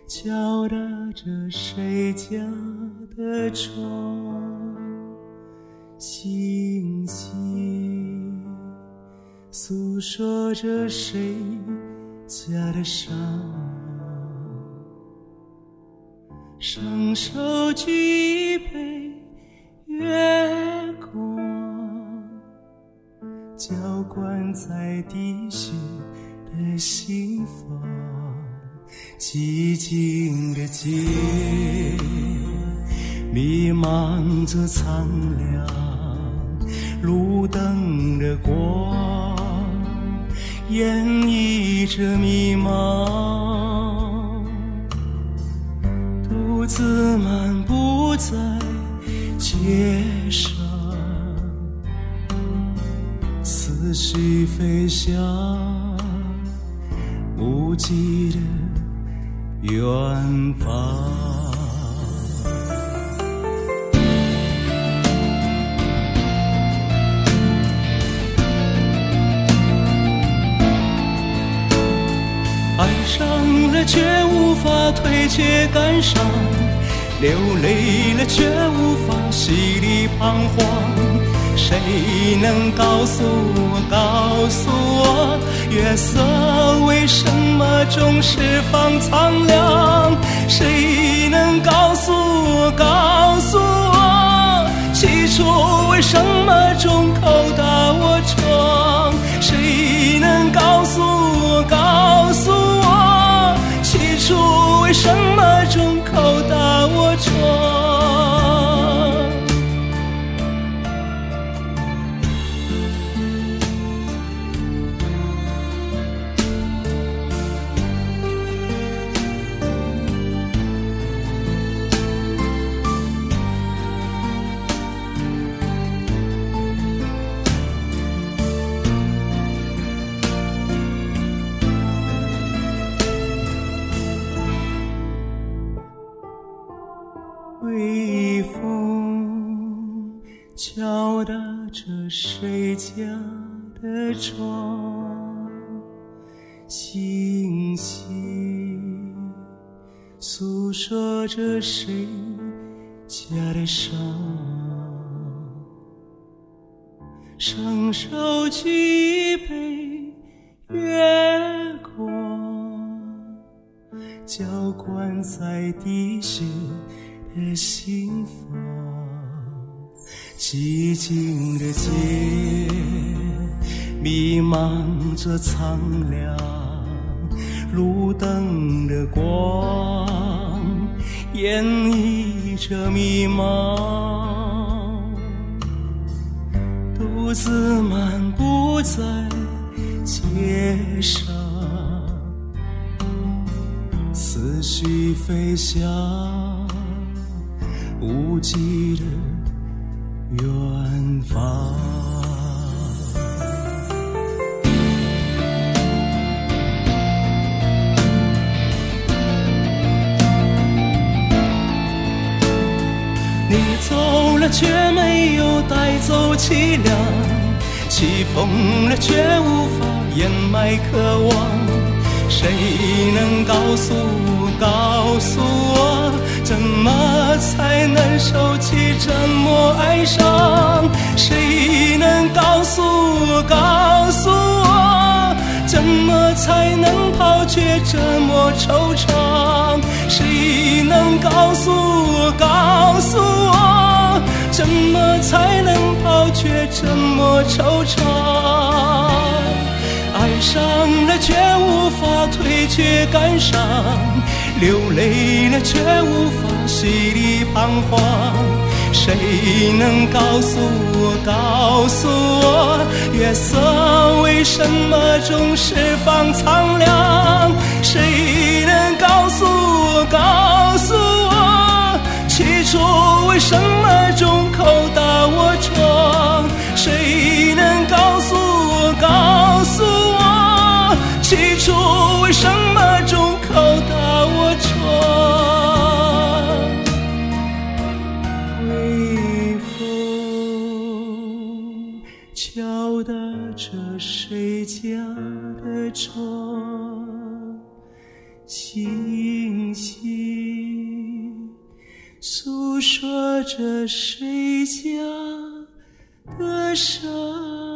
敲打着谁家的窗，星星诉说着谁家的伤，双手举一杯月光，浇灌在滴血的心房，寂静的街弥漫着苍凉，路灯的光演绎着迷茫，独自漫步在街上，思绪飞翔，无际的远方。爱上了却无法退却感伤，流泪了却无法洗涤彷徨，谁能告诉我，告诉我，月色为什么总是放苍凉？谁能告诉我，告诉我，起初为什么总叩打我窗？谁能告诉我，告诉我，起初为什么总叩打我窗？微风敲打着谁家的窗，星星诉说着谁家的伤，双手举一杯月光，浇灌在滴血的心房，寂静的街弥漫着苍凉，路灯的光演绎着迷茫，独自漫步在街上，思绪飞翔，无际的远方。你走了却没有带走凄凉，起风了却无法掩埋渴望，谁能告诉我，告诉我，怎么才能收起这么哀伤？谁能告诉我，告诉我，怎么才能抛却这么惆怅？谁能告诉我，告诉我，怎么才能抛却这么惆怅？爱上了却无法退却感伤，流泪了却无法洗涤彷徨，谁能告诉我，告诉我，月色为什么总是放苍凉？谁能告诉我，告诉我，起初为什么总叩打我窗？谁能告诉我，告诉我，起初为什么总叩打我窗？微风敲打着谁家的窗，星息，诉说着谁家的伤。